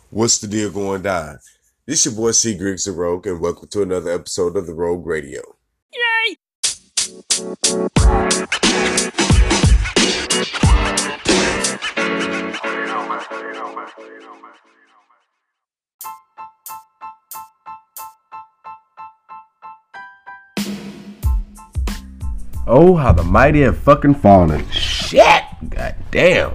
What's the deal going down? This your boy C. Griggs the Rogue, and welcome to another episode of the Rogue Radio. Yay! Oh, how the mighty have fucking fallen. Shit! God damn.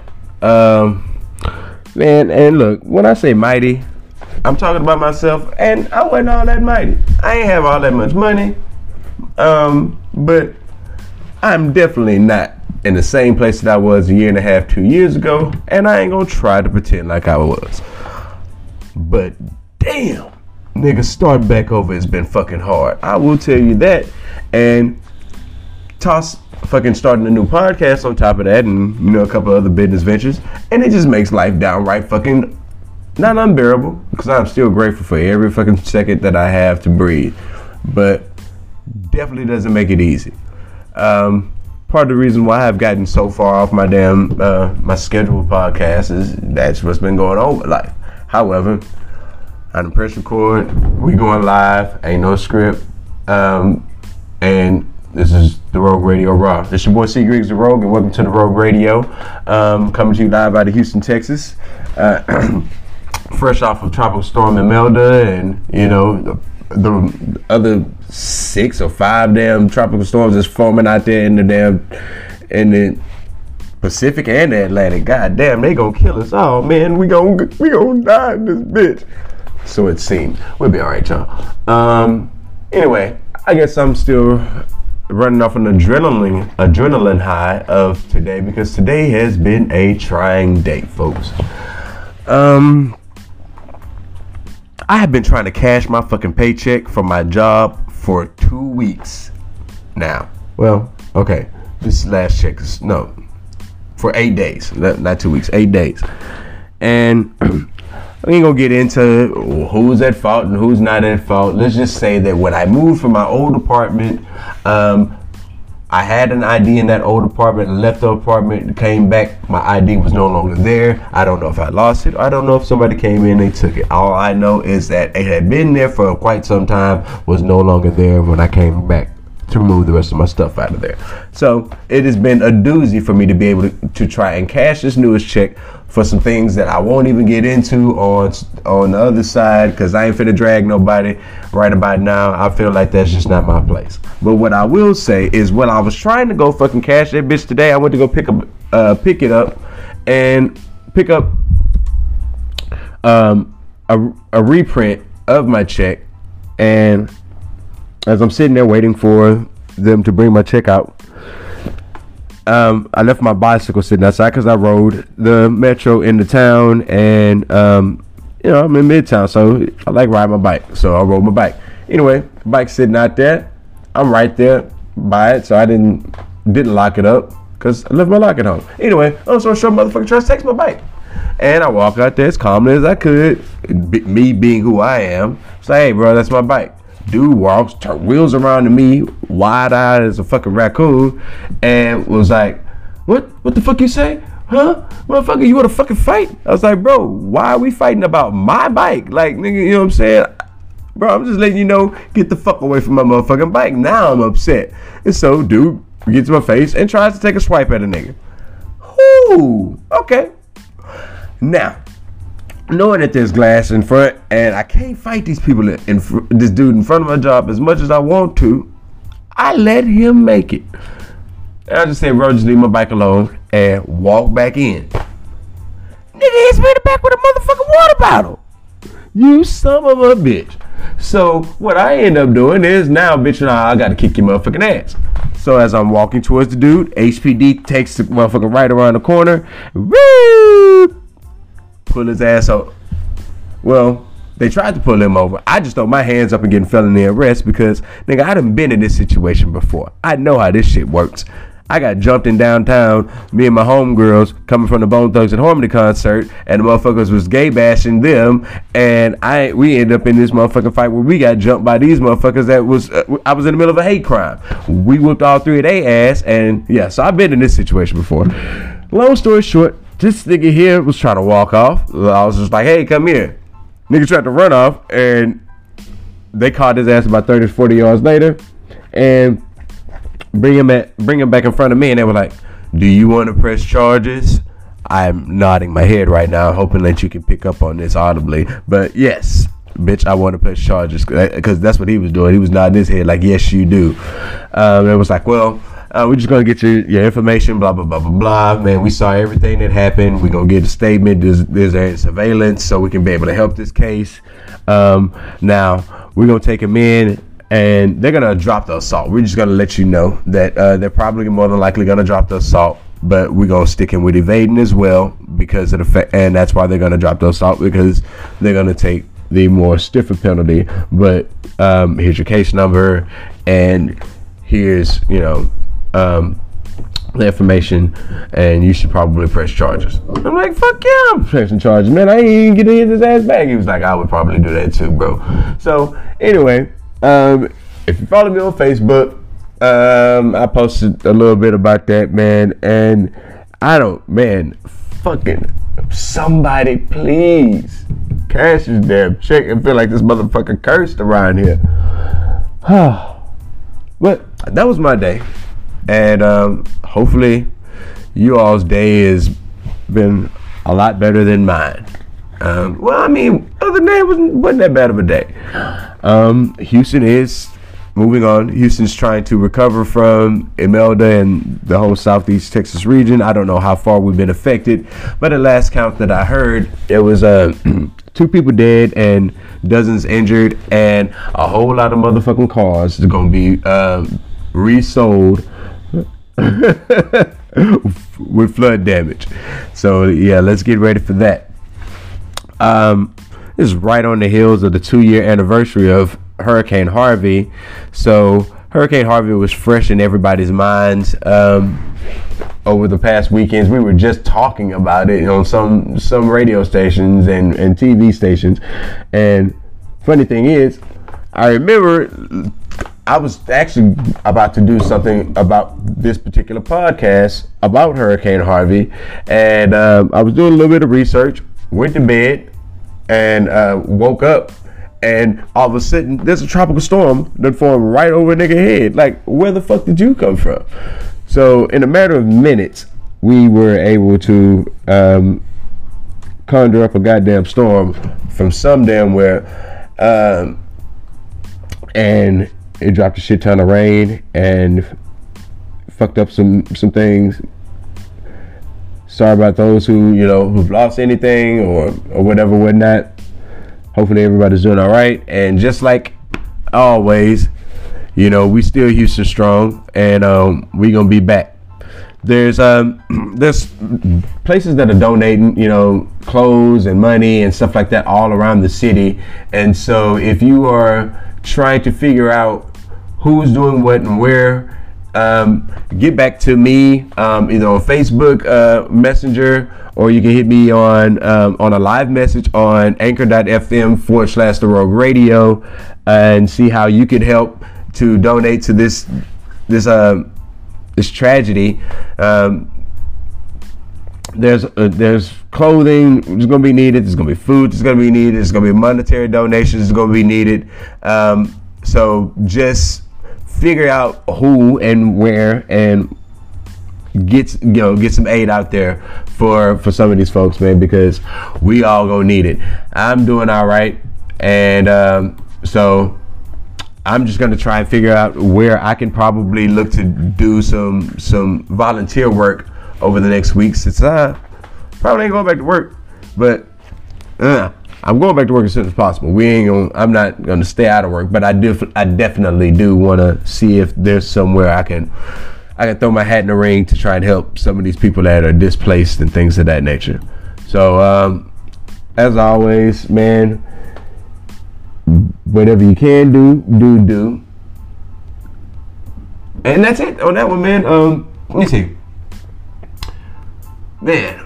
Man, and look, when I say mighty, I'm talking about myself, and I wasn't all that mighty. I ain't have all that much money. But I'm definitely not in the same place that I was a year and a half, 2 years ago, and I ain't gonna try to pretend like I was. But damn, nigga, start back over has been fucking hard. I will tell you that. And toss fucking starting a new podcast on top of that, and a couple other business ventures, and it just makes life downright fucking not unbearable, because I'm still grateful for every fucking second that I have to breathe, but definitely doesn't make it easy. Part of the reason why I've gotten so far off my damn my scheduled podcast is that's what's been going on with life. However, on the press record, we going live, ain't no script, and this is the Rogue Radio Raw. This your boy C. Griggs the Rogue, and welcome to the Rogue Radio. Coming to you live out of Houston, Texas. Fresh off of Tropical Storm Imelda, and the other 6 or 5 damn tropical storms that's forming out there in the Pacific and the Atlantic. God damn, they gonna kill us all, man. We gonna die in this bitch. So it seems. We'll be alright, y'all. Anyway, I guess I'm still running off an adrenaline high of today, because today has been a trying day, folks. I have been trying to cash my fucking paycheck from my job for 2 weeks now. Well, okay, this last check is for 8 days, not 2 weeks, 8 days, and we ain't gonna get into who's at fault and who's not at fault. Let's just say that when I moved from my old apartment, I had an ID in that old apartment, left the apartment, came back, my ID was no longer there. I don't know if I lost it, or I don't know if somebody came in and took it. All I know is that it had been there for quite some time, was no longer there when I came back to remove the rest of my stuff out of there. So it has been a doozy for me to be able to try and cash this newest check for some things that I won't even get into on the other side, because I ain't finna drag nobody right about now. I feel like that's just not my place. But what I will say is, when I was trying to go fucking cash that bitch today, I went to go pick it up and pick up a reprint of my check, and as I'm sitting there waiting for them to bring my check out, I left my bicycle sitting outside because I rode the metro into town, and I'm in Midtown, so I like riding my bike, so I rode my bike. Anyway, the bike's sitting out there. I'm right there by it, so I didn't lock it up because I left my lock at home. Anyway, I'm so sure motherfucker tries to text my bike, and I walk out there as calmly as I could, me being who I am. Say, hey, bro, that's my bike. Dude walks, wheels around to me, wide-eyed as a fucking raccoon, and was like, what the fuck you say? Huh? Motherfucker, you want to fucking fight? I was like, bro, why are we fighting about my bike? Like, nigga, you know what I'm saying? Bro, I'm just letting you know, get the fuck away from my motherfucking bike. Now I'm upset. And so, dude gets in my face and tries to take a swipe at a nigga. Ooh, okay. Now, knowing that there's glass in front, and I can't fight these people this dude in front of my job as much as I want to, I let him make it. And I just say, bro, just leave my bike alone, and walk back in. Nigga hits me in the back with a motherfucking water bottle. You son of a bitch. So what I end up doing is, now, bitch, I gotta kick your motherfucking ass. So as I'm walking towards the dude, HPD takes the motherfucker right around the corner. Woo! Pull his ass out. Well, they tried to pull him over. I just throw my hands up and get felony arrest, because, nigga, I done been in this situation before. I know how this shit works. I got jumped in downtown, me and my homegirls coming from the Bone Thugs and Harmony concert, and the motherfuckers was gay bashing them, and we ended up in this motherfucking fight where we got jumped by these motherfuckers that was, I was in the middle of a hate crime. We whooped all 3 of their ass, and yeah, so I've been in this situation before. Long story short, this nigga here was trying to walk off. I was just like, hey, come here. Nigga tried to run off, and they caught his ass about 30 to 40 yards later, and bring him back in front of me, and they were like, "Do you want to press charges?" I'm nodding my head right now, hoping that you can pick up on this audibly. But yes, bitch, I want to press charges, because that's what he was doing. He was nodding his head like, "Yes, you do." It was like, "Well, we're just gonna get your information, blah blah blah blah blah." Man, we saw everything that happened. We're gonna get a statement. Is there any surveillance so we can be able to help this case? Now we're gonna take him in, and they're gonna drop the assault. We're just gonna let you know that they're probably more than likely gonna drop the assault, but we're gonna stick him with evading as well, because of the and that's why they're gonna drop the assault, because they're gonna take the more stiffer penalty. But here's your case number, and here's the information, and you should probably press charges. I'm like, fuck yeah, I'm pressing charges, man. I ain't even get to hit his ass back. He was like, I would probably do that too, bro. So anyway, if you follow me on Facebook, I posted a little bit about that, man. And fucking somebody please cash this damn check and feel like this motherfucker cursed around here. But that was my day. And hopefully you all's day has been a lot better than mine. Well, I mean, other than that, it wasn't that bad of a day. Houston is moving on. Houston's trying to recover from Imelda and the whole Southeast Texas region. I don't know how far we've been affected, but at last count that I heard, there was 2 people dead and dozens injured, and a whole lot of motherfucking cars is going to be resold with flood damage. So yeah, let's get ready for that. This is right on the heels of the 2-year anniversary of Hurricane Harvey. So Hurricane Harvey was fresh in everybody's minds over the past weekends. We were just talking about it on some radio stations and TV stations. And funny thing is, I remember I was actually about to do something about this particular podcast about Hurricane Harvey, and I was doing a little bit of research, went to bed, and woke up, and all of a sudden there's a tropical storm that formed right over a nigga head. Like, where the fuck did you come from? So in a matter of minutes, we were able to conjure up a goddamn storm from some damn where, and it dropped a shit ton of rain and fucked up some things. Sorry about those who've lost anything or whatever, whatnot. Hopefully everybody's doing all right. And just like always, we still Houston strong, and we gonna be back. There's places that are donating, clothes and money and stuff like that all around the city. And so if you are trying to figure out who's doing what and where, get back to me either on Facebook Messenger, or you can hit me on a live message on anchor.fm/The Rogue Radio, and see how you could help to donate to this tragedy. There's clothing that's going to be needed. There's going to be food that's going to be needed. There's going to be monetary donations that's going to be needed. So just figure out who and where, and get some aid out there for some of these folks, man, because we all gonna need it. I'm doing all right, and so I'm just gonna try and figure out where I can probably look to do some volunteer work over the next week, since I probably ain't going back to work, but I'm going back to work as soon as possible. I'm not gonna stay out of work, but I definitely do want to see if there's somewhere I can throw my hat in the ring to try and help some of these people that are displaced and things of that nature. So as always, man, whatever you can do. And that's it on that one, man. Let me see. Man,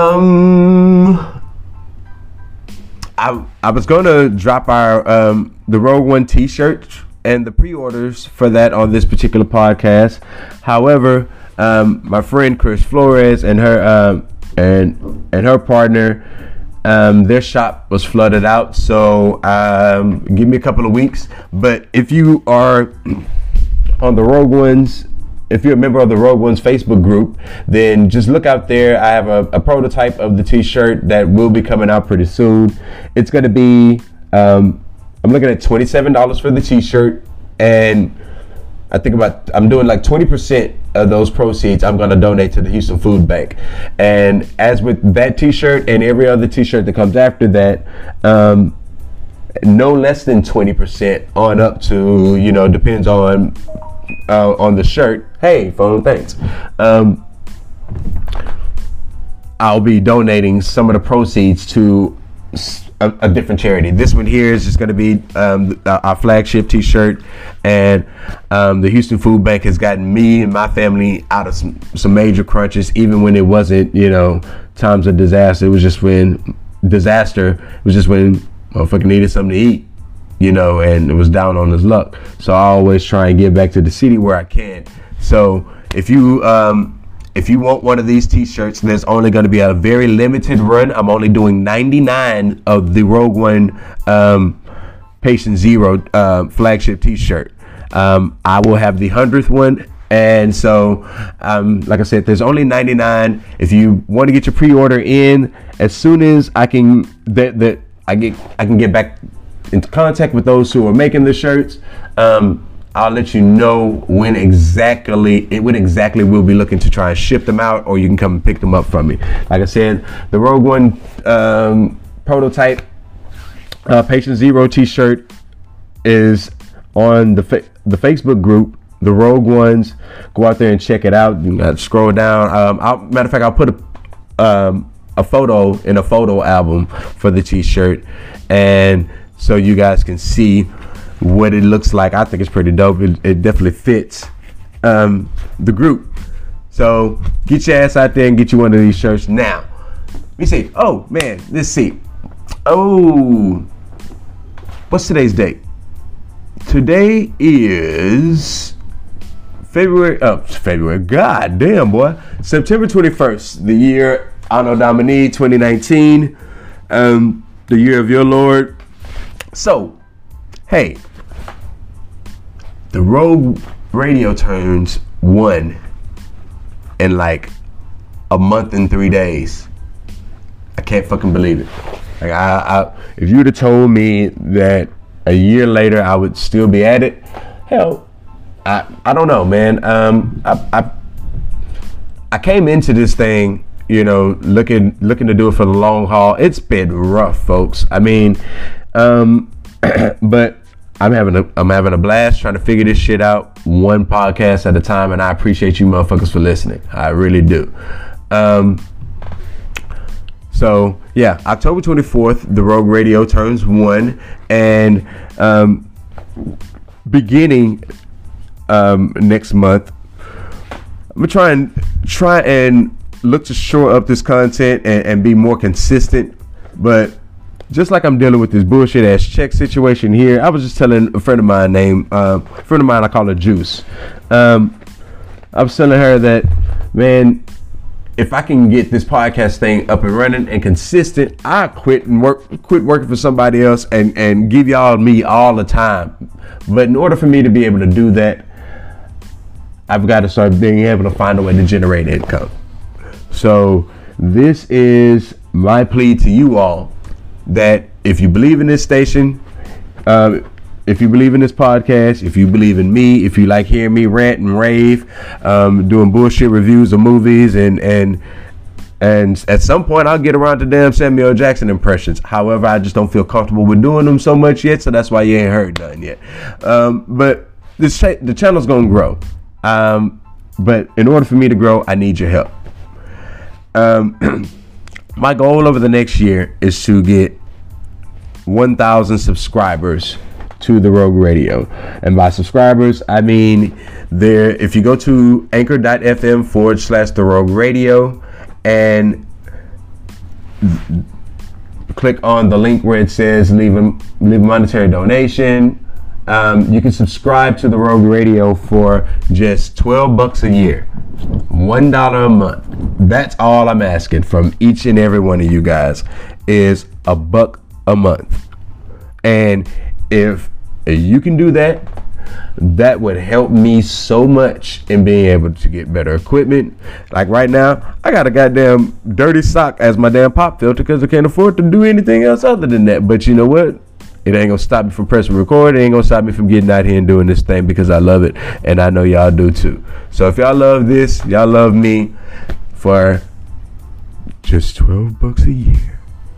I was going to drop our the Rogue One t-shirt and the pre-orders for that on this particular podcast. However, my friend Chris Flores and her partner Their shop was flooded out, so give me a couple of weeks. But if you are on the Rogue Ones, if you're a member of the Rogue Ones Facebook group, then just look out there. I have a prototype of the t-shirt that will be coming out pretty soon. It's going to be, I'm looking at $27 for the t-shirt, and I'm doing like 20% of those proceeds I'm going to donate to the Houston Food Bank. And as with that t-shirt and every other t-shirt that comes after that, no less than 20% on up to, depends on the shirt. Hey, phone, thanks. I'll be donating some of the proceeds to a different charity. This one here is just going to be our flagship t-shirt, and the Houston Food Bank has gotten me and my family out of some major crunches, even when it wasn't, times of disaster. It was just when motherfucker needed something to eat, and it was down on his luck. So I always try and give back to the city where I can. So if you want one of these t-shirts, there's only going to be a very limited run. I'm only doing 99 of the Rogue One Patient Zero flagship t-shirt. I will have the 100th one. And so, like I said, there's only 99. If you want to get your pre-order in, as soon as I can, I can get back into contact with those who are making the shirts. I'll let you know when exactly we'll be looking to try and ship them out, or you can come and pick them up from me. Like I said, the Rogue One prototype Patient Zero t-shirt is on the Facebook group, the Rogue Ones. Go out there and check it out. You got to scroll down. Matter of fact, I'll put a photo in a photo album for the t-shirt, and so you guys can see what it looks like. I think it's pretty dope. It definitely fits the group. So get your ass out there and get you one of these shirts now. Let me see. Oh man, let's see. Oh, what's today's date? Today is February. God damn, boy. September 21st, the year Anno Domini 2019, the year of your Lord. So, hey, the Rogue Radio turns 1 in like a month and 3 days. I can't fucking believe it. Like I if you'd have told me that a year later I would still be at it, hell, I don't know, man. I came into this thing, looking to do it for the long haul. It's been rough, folks. I mean, but I'm having a blast trying to figure this shit out one podcast at a time, and I appreciate you motherfuckers for listening. I really do. So yeah, October 24th, the Rogue Radio turns 1, and beginning next month, I'm gonna try and look to shore up this content and be more consistent. But just like I'm dealing with this bullshit ass check situation here, I was just telling a friend of mine I call her Juice. I was telling her that, man, if I can get this podcast thing up and running and consistent, I quit working for somebody else and give y'all me all the time. But in order for me to be able to do that, I've got to start being able to find a way to generate income. So this is my plea to you all, that if you believe in this station, if you believe in this podcast, if you believe in me, if you like hearing me rant and rave, doing bullshit reviews of movies, and at some point I'll get around to damn Samuel L. Jackson impressions. However, I just don't feel comfortable with doing them so much yet, so that's why you ain't heard none yet. But the channel's gonna grow. But in order for me to grow, I need your help. My goal over the next year is to get 1,000 subscribers to the Rogue Radio. And by subscribers, I mean if you go to anchor.fm/the Rogue Radio and click on the link where it says leave a monetary donation, you can subscribe to the Rogue Radio for just $12 a year, $1 a month. That's all I'm asking from each and every one of you guys. is $1 a month. And if you can do that, that would help me so much in being able to get better equipment. Like right now, I got a goddamn dirty sock as my damn pop filter because I can't afford to do anything else other than that. But you know what? It ain't gonna stop me from pressing record. It ain't gonna stop me from getting out here and doing this thing because I love it, and I know y'all do too. So if y'all love this, y'all love me, for just $12 a year,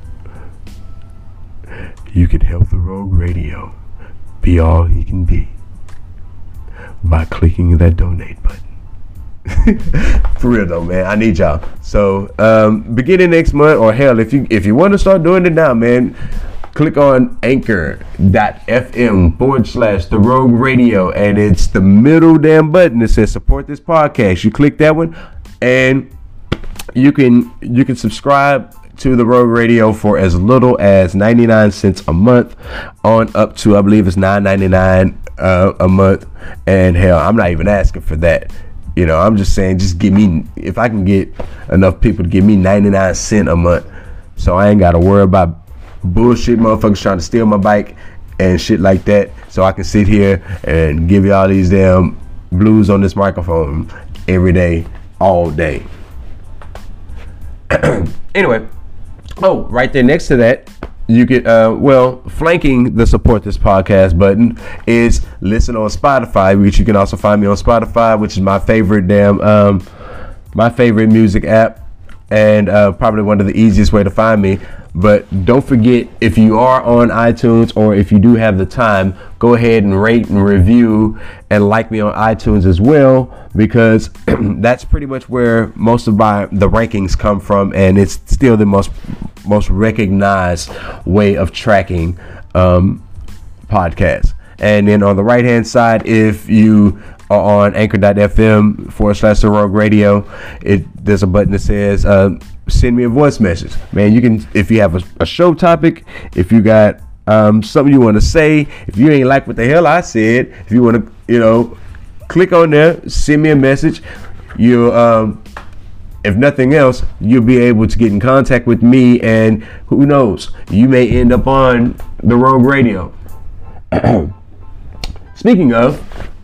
you can help the Rogue Radio be all he can be by clicking that donate button. For real though, man, I need y'all. So beginning next month, or hell, if you want to start doing it now, man, click on anchor.fm/The Rogue Radio, and it's the middle damn button that says support this podcast. You click that one, and you can subscribe to the Rogue Radio for as little as 99 cents a month, on up to, I believe it's $9.99 a month. And hell, I'm not even asking for that. You know, I'm just saying, just give me, if I can get enough people to give me 99 cents a month, so I ain't got to worry about bullshit motherfuckers trying to steal my bike and shit like that, so I can sit here and give you all these damn blues on this microphone every day, all day. Anyway, oh, right there next to that, you could, flanking the support this podcast button is listen on Spotify, which you can also find me on Spotify, which is my favorite my favorite music app, and probably one of the easiest way to find me. But don't forget, if you are on iTunes, or if you do have the time, go ahead and rate and review and like me on iTunes as well, because that's pretty much where most of the rankings come from, and it's still the most recognized way of tracking podcasts. And then on the right hand side, if you are on anchor.fm/The Rogue Radio, there's a button that says send me a voice message. Man, you can, if you have a show topic, if you got something you want to say, if you ain't like what the hell I said, if you want to, click on there, send me a message. If nothing else, you'll be able to get in contact with me, and who knows, you may end up on the Rogue Radio. Speaking of,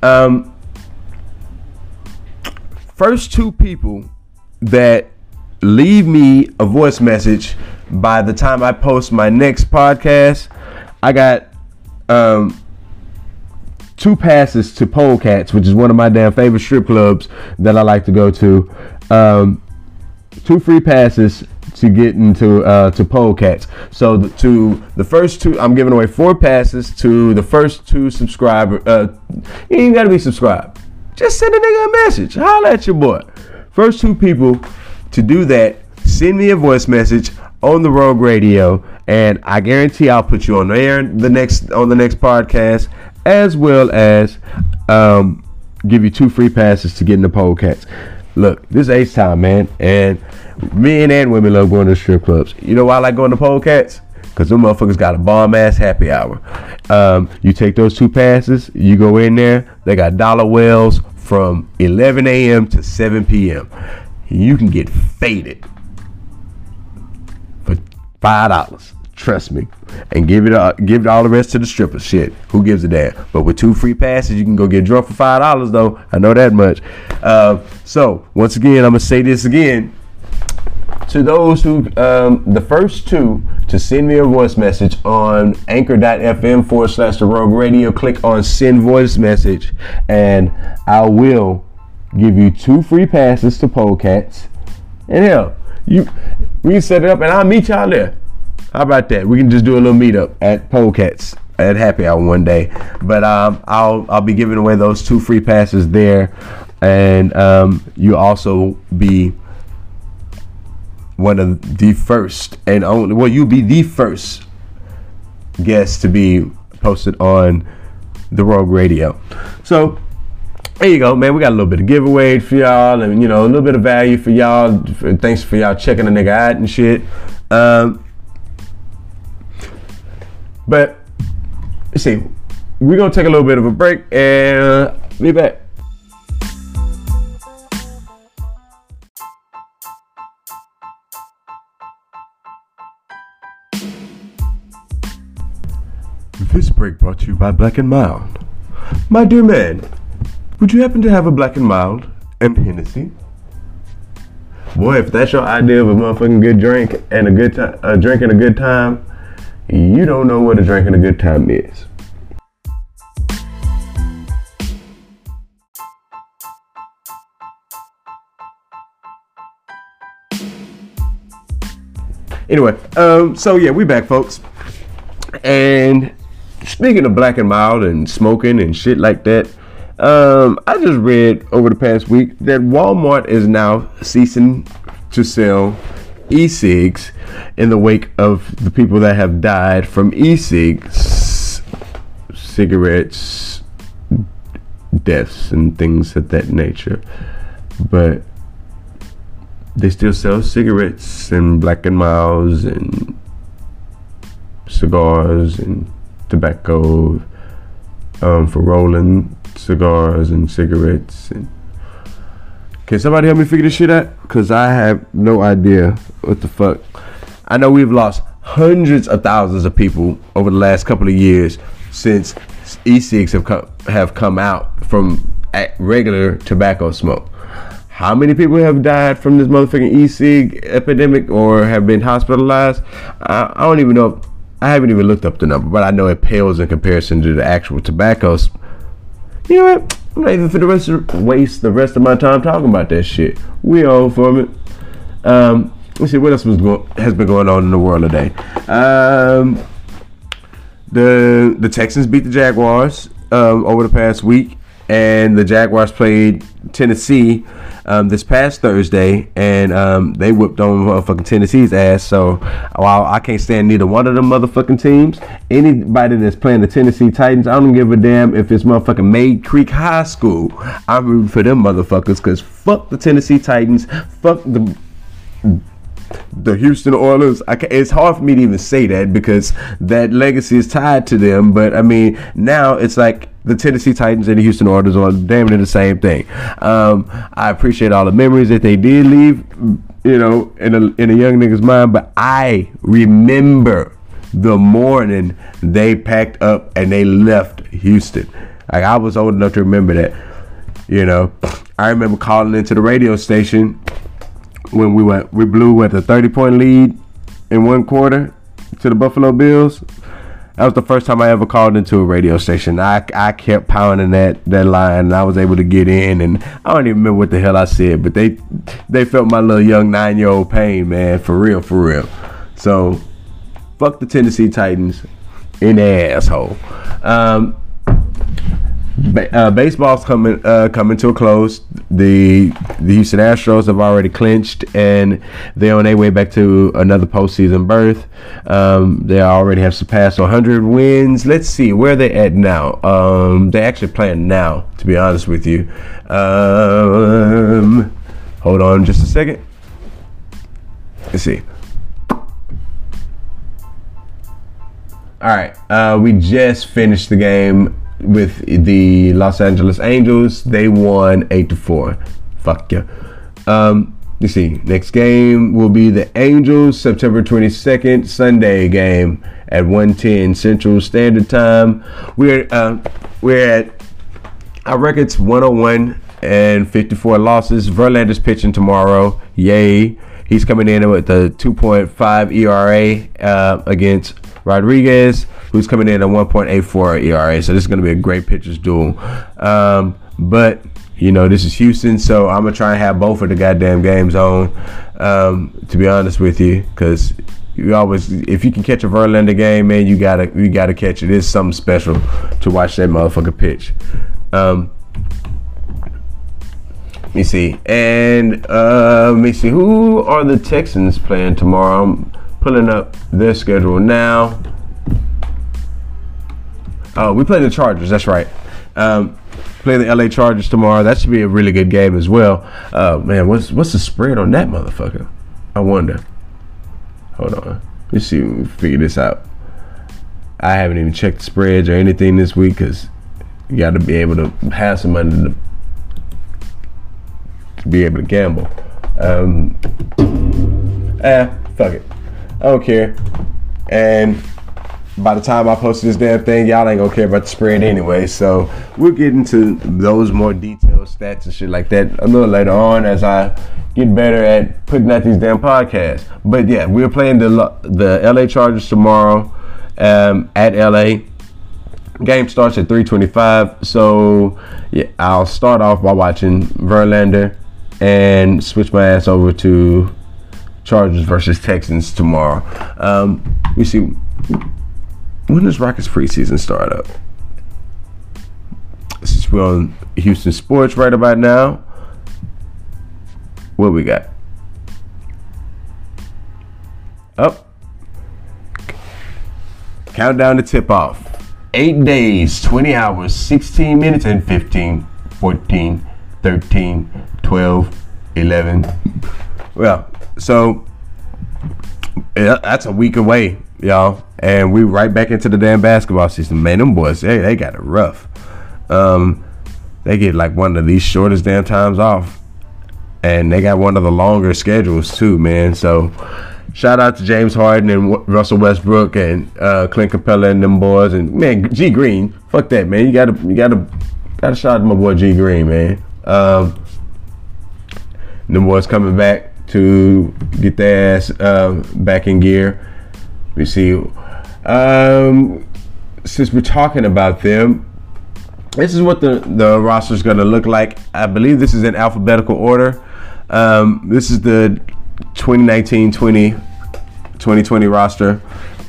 first two people that leave me a voice message by the time I post my next podcast, I got 2 passes to Polecats, which is one of my damn favorite strip clubs that I like to go to. 2 free passes to get into to Polecats. So to the first 2, I'm giving away 4 passes to the first 2 subscribers. You ain't gotta be subscribed. Just send a nigga a message. Holla at your boy. First 2 people to do that, send me a voice message on the Rogue Radio, and I guarantee I'll put you on the air on the next podcast, as well as give you 2 free passes to get into Polecats. Look, this is H time, man, and men and women love going to strip clubs. You know why I like going to Polecats? Because them motherfuckers got a bomb ass happy hour. You take those 2 passes, you go in there, they got dollar wells from 11 a.m. to 7 p.m. You can get faded for $5. Trust me, and give it all the rest to the strippers. Shit, who gives a damn? But with 2 free passes, you can go get drunk for $5 though. I know that much. So once again, I'm gonna say this again to those who, the first 2 to send me a voice message on anchor.fm/The Rogue Radio. Click on send voice message, and I will give you 2 free passes to Polecats. And hell, we can set it up, and I'll meet y'all there. How about that? We can just do a little meetup at Polecats at happy hour one day. But I'll be giving away those 2 free passes there, and you also be one of the first and only. Well, you'll be the first guest to be posted on the Rogue Radio. So there you go, man. We got a little bit of giveaway for y'all, and a little bit of value for y'all. Thanks for y'all checking the nigga out and shit. But let's see, we're gonna take a little bit of a break and be back. This break brought to you by Black and Mild. My dear man, would you happen to have a Black and Mild and Hennessy? Boy, if that's your idea of a motherfucking good drink and a good time, a drink and a good time, you don't know what a drink and a good time is. Anyway, so yeah, we back, folks. And speaking of Black and Mild and smoking and shit like that, I just read over the past week that Walmart is now ceasing to sell e-cigs in the wake of the people that have died from e-cigs, cigarettes, deaths, and things of that nature. But they still sell cigarettes and Black and Milds and cigars and tobacco for rolling cigars and cigarettes. And can somebody help me figure this shit out? Because I have no idea what the fuck. I know we've lost hundreds of thousands of people over the last couple of years since e-cigs have come out from regular tobacco smoke. How many people have died from this motherfucking e-cig epidemic or have been hospitalized? I don't even know. I haven't even looked up the number, but I know it pales in comparison to the actual tobaccos. You know what? I'm not even finna waste the rest of my time talking about that shit. We on from it. Let's see what else has been going on in the world today. The Texans beat the Jaguars over the past week, and the Jaguars played Tennessee this past Thursday, and they whipped on motherfucking Tennessee's ass. So while I can't stand neither one of them motherfucking teams, anybody that's playing the Tennessee Titans, I don't give a damn if it's motherfucking Maid Creek High School. I'm rooting for them motherfuckers, because fuck the Tennessee Titans, fuck the Houston Oilers. It's hard for me to even say that because that legacy is tied to them, but I mean, now it's like the Tennessee Titans and the Houston Oilers are damn near the same thing. I appreciate all the memories that they did leave, you know, in a young nigga's mind, but I remember the morning they packed up and they left Houston. Like, I was old enough to remember that, you know. I remember calling into the radio station when we blew at the 30-point lead in one quarter to the Buffalo Bills. That was the first time I ever called into a radio station. I kept pounding that line, and I was able to get in, and I don't even remember what the hell I said, but they felt my little young 9-year-old pain, man, for real. So fuck the Tennessee Titans in the asshole. Baseball's coming to a close. The Houston Astros have already clinched, and they're on their way back to another postseason berth. They already have surpassed 100 wins. Let's see where they at now. They're actually playing now, to be honest with you. Hold on just a second. Let's see. All right, we just finished the game with the Los Angeles Angels. They won 8-4. Fuck yeah. Let's see. Next game will be the Angels, September 22nd, Sunday game at 1:10 Central Standard Time. We're at our record's 101 and 54 losses. Verlander's pitching tomorrow. Yay. He's coming in with a 2.5 ERA against Rodriguez, who's coming in at 1.84 ERA. So this is going to be a great pitcher's duel. But, you know, this is Houston, so I'm going to try and have both of the goddamn games on, to be honest with you, because you always, if you can catch a Verlander game, man, you gotta catch it. It's something special to watch that motherfucker pitch. Let me see. And let me see. Who are the Texans playing tomorrow? I'm pulling up their schedule now. Oh, we play the Chargers. That's right. Play the LA Chargers tomorrow. That should be a really good game as well. Man, what's the spread on that motherfucker? I wonder. Hold on. Let's see if we can figure this out. I haven't even checked the spreads or anything this week because you got to be able to have some money to be able to gamble. Fuck it. I don't care. And by the time I post this damn thing, y'all ain't gonna care about the spread anyway. So we'll get into those more detailed stats and shit like that a little later on as I get better at putting out these damn podcasts. But yeah, we're playing the LA Chargers tomorrow at LA. Game starts at 3:25. So yeah, I'll start off by watching Verlander and switch my ass over to Chargers versus Texans tomorrow. We see, when does Rockets preseason start up? Since we're on Houston Sports right about now, what we got? Up. Countdown to tip off. 8 days, 20 hours, 16 minutes, and 15, 14, 13, 12, 11. Well, so that's a week away, y'all, and we right back into the damn basketball season. Man, them boys, they got it rough. They get like one of these shortest damn times off, and they got one of the longer schedules too, man. So shout out to James Harden and Russell Westbrook and Clint Capella and them boys, and man, G Green, fuck that, man. You gotta shout out to my boy G Green, man. Them boys coming back to get their ass back in gear. We see, since we're talking about them, this is what the roster is going to look like. I believe this is in alphabetical order. This is the 2019-2020 roster.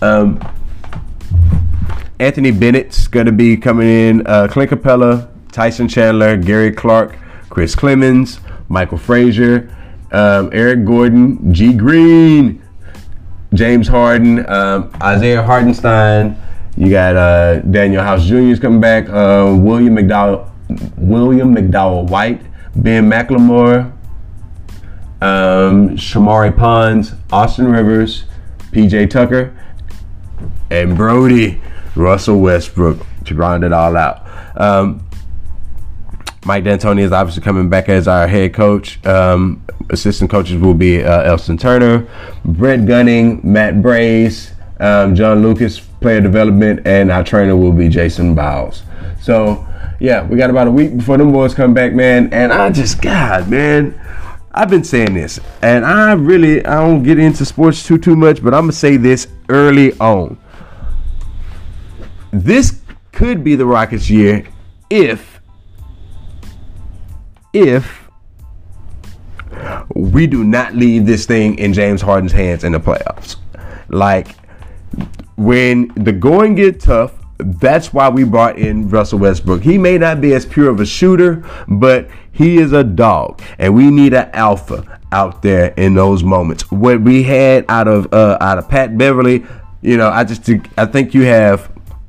Anthony Bennett's going to be coming in. Clint Capella, Tyson Chandler, Gary Clark, Chris Clemens, Michael Frazier, Eric Gordon, G Green, James Harden, Isaiah Hartenstein. You got Daniel House Jr. is coming back. William McDowell White, Ben McLemore, Shamari Pons, Austin Rivers, PJ Tucker, and Brody Russell Westbrook to round it all out. Mike D'Antoni is obviously coming back as our head coach. Assistant coaches will be Elston Turner, Brett Gunning, Matt Brace, John Lucas, player development, and our trainer will be Jason Bowles. So, yeah, we got about a week before them boys come back, man. And God, man, I've been saying this, and I don't get into sports too much, but I'm going to say this early on. This could be the Rockets' year if we do not leave this thing in James Harden's hands in the playoffs. Like, when the going get tough, that's why we brought in Russell Westbrook. He may not be as pure of a shooter, but he is a dog, and we need an alpha out there in those moments. What we had out of Pat Beverly, I think you have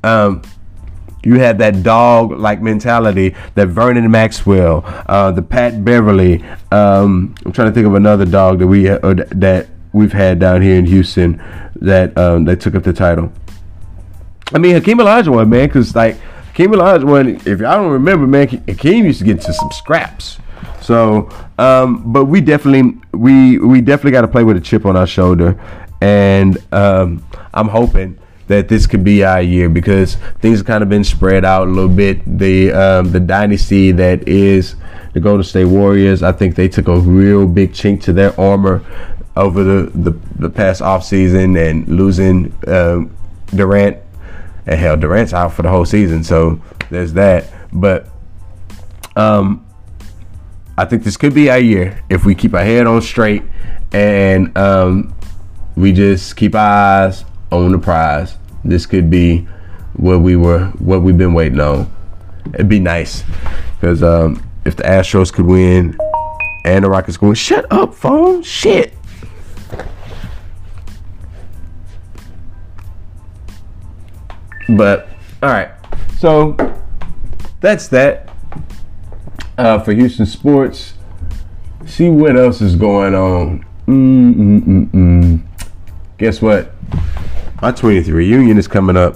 that dog-like mentality that Vernon Maxwell, the Pat Beverly. I'm trying to think of another dog that we've had down here in Houston that took up the title. I mean, Hakeem Olajuwon, man, because like Hakeem Olajuwon, if y'all don't remember, man, Hakeem used to get into some scraps. So, but we definitely got to play with a chip on our shoulder, and I'm hoping that this could be our year because things have kind of been spread out a little bit. The dynasty that is the Golden State Warriors, I think they took a real big chink to their armor over the past offseason and losing Durant. And hell, Durant's out for the whole season, so there's that. But I think this could be our year if we keep our head on straight and we just keep our eyes on the prize. This could be what we've been waiting on. It'd be nice because if the Astros could win and the Rockets could win. Shut up, phone. Shit. But all right, so that's that for Houston sports. See what else is going on. Guess what? My 20th reunion is coming up.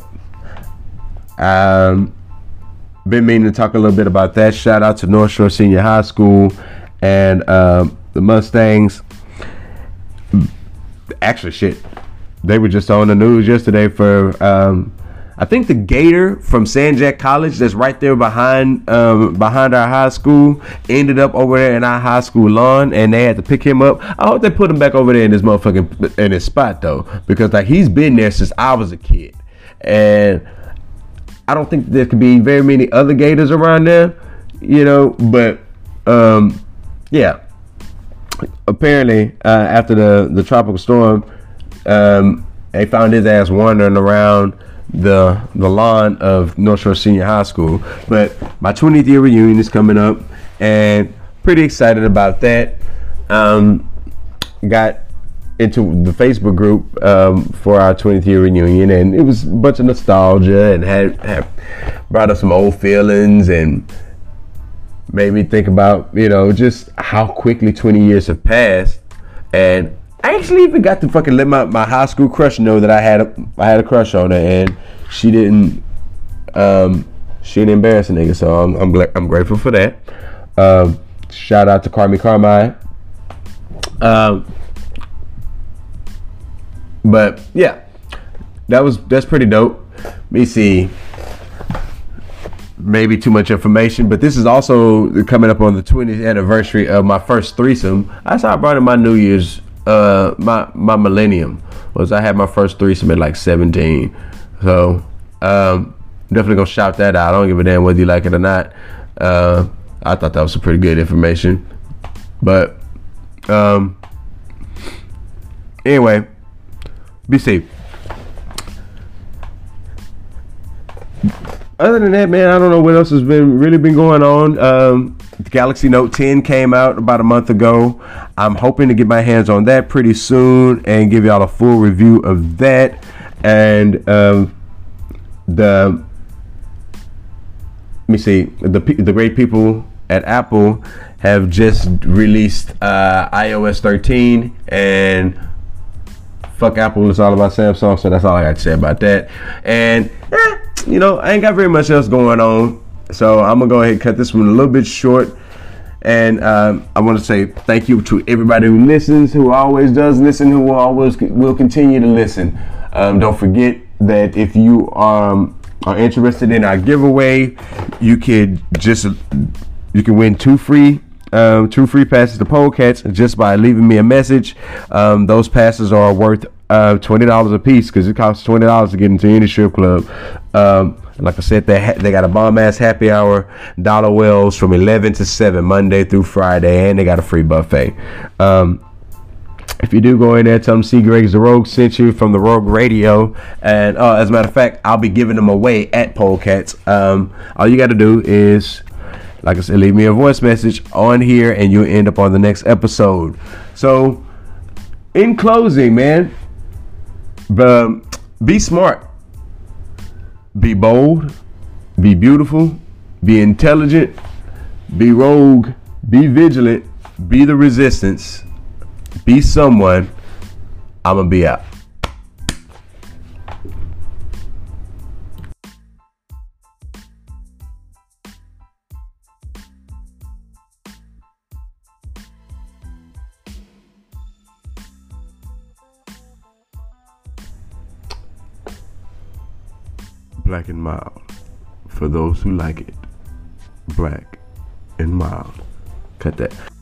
Been meaning to talk a little bit about that. Shout out to North Shore Senior High School and the Mustangs. Actually, shit. they were just on the news yesterday for I think the Gator from San Jack College, that's right there behind our high school, ended up over there in our high school lawn, and they had to pick him up. I hope they put him back over there in his motherfucking in his spot though, because like he's been there since I was a kid, and I don't think there could be very many other Gators around there, you know. But yeah, apparently after the tropical storm, they found his ass wandering around the lawn of North Shore Senior High School. But my 20th year reunion is coming up, and pretty excited about that. Got into the Facebook group for our 20th year reunion, and it was a bunch of nostalgia, and had brought up some old feelings and made me think about, you know, just how quickly 20 years have passed. And I actually even got to fucking let my high school crush know that I had a crush on her, and she didn't embarrass a nigga. So I'm grateful for that. Shout out to Carmine. But yeah, that's pretty dope. Let me see. Maybe too much information, but this is also coming up on the 20th anniversary of my first threesome. That's how I brought in my New Year's. My millennium was I had my first threesome at like 17. So definitely gonna shout that out. I don't give a damn whether you like it or not. I thought that was some pretty good information. But anyway, be safe. Other than that, man, I don't know what else has really been going on. The Galaxy Note 10 came out about a month ago. I'm hoping to get my hands on that pretty soon and give y'all a full review of that. And the great people at Apple have just released iOS 13, and fuck Apple, it's all about Samsung. So that's all I got to say about that. And you know, I ain't got very much else going on, so I'm gonna go ahead and cut this one a little bit short. And I want to say thank you to everybody who listens, who always does listen, who will continue to listen. Don't forget that if you are interested in our giveaway, you can win two free passes to Polecats just by leaving me a message. Those passes are worth $20 a piece, because it costs $20 to get into any strip club. Like I said, they got a bomb ass happy hour, Dollar Wells, from 11 to 7 Monday through Friday, and they got a free buffet. If you do go in there, tell them C. Greg's the Rogue sent you from the Rogue Radio. And as a matter of fact, I'll be giving them away at Polecats. All you got to do is, like I said, leave me a voice message on here, and you'll end up on the next episode. So, in closing, man, be smart. Be bold, be beautiful, be intelligent, be rogue, be vigilant, be the resistance, be someone. I'ma be out. Black and mild. For those who like it. Black and mild. Cut that.